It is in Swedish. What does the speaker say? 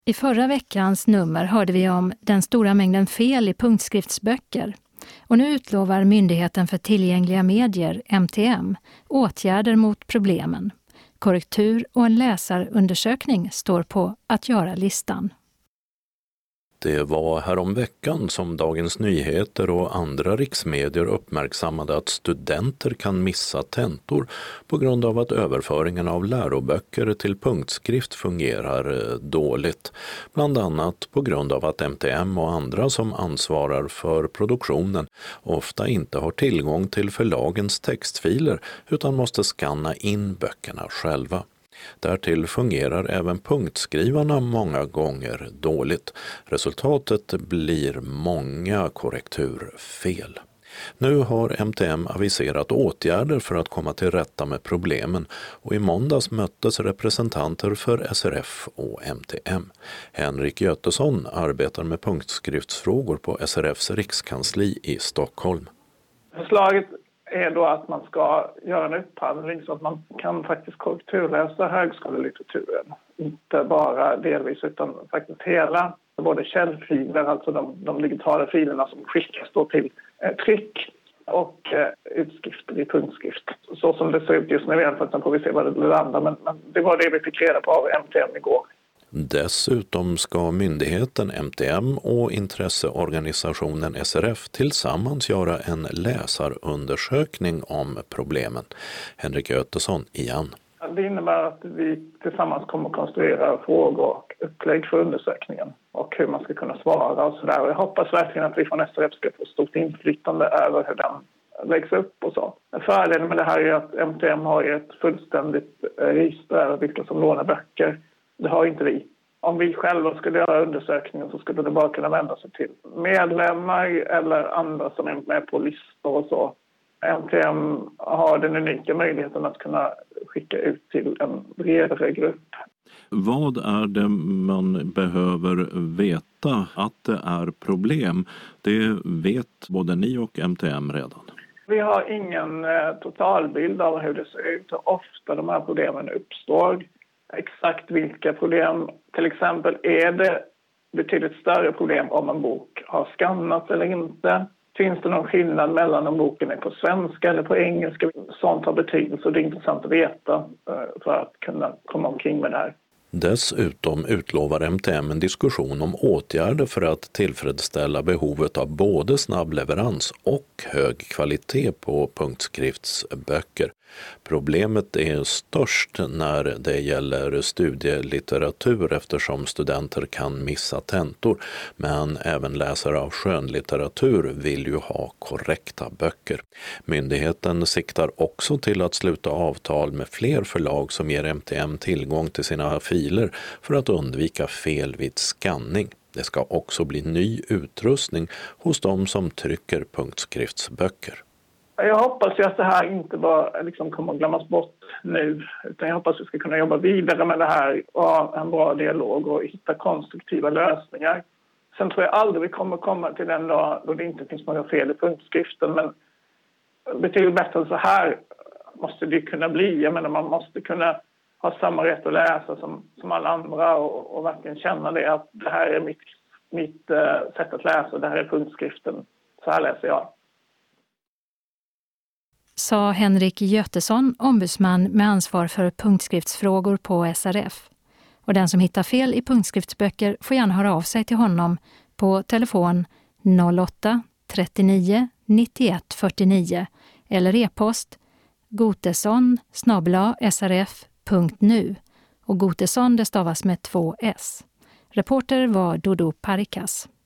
I förra veckans nummer hörde vi om den stora mängden fel i punktskriftsböcker. Och nu utlovar Myndigheten för tillgängliga medier, MTM, åtgärder mot problemen. Korrektur och en läsarundersökning står på att göra-listan. Det var häromveckan som Dagens Nyheter och andra riksmedier uppmärksammade att studenter kan missa tentor på grund av att överföringen av läroböcker till punktskrift fungerar dåligt. Bland annat på grund av att MTM och andra som ansvarar för produktionen ofta inte har tillgång till förlagens textfiler utan måste skanna in böckerna själva. Därtill fungerar även punktskrivarna många gånger dåligt. Resultatet blir många korrekturfel. Nu har MTM aviserat åtgärder för att komma till rätta med problemen och i måndags möttes representanter för SRF och MTM. Henrik Götesson arbetar med punktskriftsfrågor på SRFs rikskansli i Stockholm. Förslaget är då att man ska göra en upphandling så att man kan faktiskt korrekturläsa högskolelitteraturen. Inte bara delvis utan faktiskt hela, både källfiler, alltså de digitala filerna som skickas då till tryck och utskrifter i punktskrift. Så som det ser ut just nu i alla fall, så får vi se vad det landar, men det var det vi fick reda på av MTM igår. Dessutom ska myndigheten MTM och intresseorganisationen SRF tillsammans göra en läsarundersökning om problemen. Henrik Götesson igen. Det innebär att vi tillsammans kommer att konstruera frågor och upplägg för undersökningen och hur man ska kunna svara och sådär. Jag hoppas verkligen att vi från SRF ska få stort inflytande över hur den läggs upp och så. Fördelen med det här är att MTM har ett fullständigt register över vilka som lånar böcker. Det har inte vi. Om vi själva skulle göra undersökningen så skulle det bara kunna vända sig till medlemmar eller andra som är med på listor och så. MTM har den unika möjligheten att kunna skicka ut till en bredare grupp. Vad är det man behöver veta att det är problem? Det vet både ni och MTM redan. Vi har ingen totalbild av hur det ser ut och ofta de här problemen uppstår. Exakt vilka problem, till exempel är det betydligt större problem om en bok har skannats eller inte. Finns det någon skillnad mellan om boken är på svenska eller på engelska? Sånt har betydelse och det är intressant att veta för att kunna komma omkring med det här. Dessutom utlovar MTM en diskussion om åtgärder för att tillfredsställa behovet av både snabb leverans och hög kvalitet på punktskriftsböcker. Problemet är störst när det gäller studielitteratur eftersom studenter kan missa tentor, men även läsare av skönlitteratur vill ju ha korrekta böcker. Myndigheten siktar också till att sluta avtal med fler förlag som ger MTM tillgång till sina filer för att undvika fel vid skanning. Det ska också bli ny utrustning hos de som trycker punktskriftsböcker. Jag hoppas ju att det här inte bara kommer att glömmas bort nu, utan jag hoppas att vi ska kunna jobba vidare med det här och ha en bra dialog och hitta konstruktiva lösningar. Sen tror jag aldrig vi kommer komma till den dag då det inte finns några fel i punktskriften, men betydligt bättre än så här måste det kunna bli. Jag menar, man måste kunna ha samma rätt att läsa som alla andra och verkligen känna det att det här är mitt sätt att läsa, det här är punktskriften, så här läser jag. Sa Henrik Götesson, ombudsman med ansvar för punktskriftsfrågor på SRF. Och den som hittar fel i punktskriftsböcker får gärna höra av sig till honom på telefon 08 39 91 49 eller e-post gotesson@srf.nu. Och Gotesson det stavas med 2 S. Reporter var Dodo Parikas.